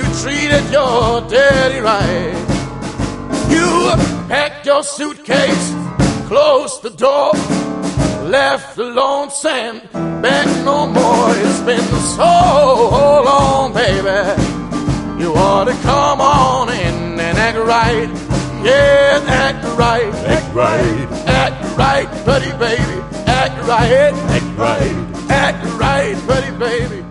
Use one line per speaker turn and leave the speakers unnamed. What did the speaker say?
treated your daddy right. You packed your suitcase, closed the door, left alone, saying back no more. It's been so long, baby. You ought to come on in and act right. Yeah, act right.
Act right.
Act right, buddy, baby. Act right.
Act right.
Act right, buddy, baby.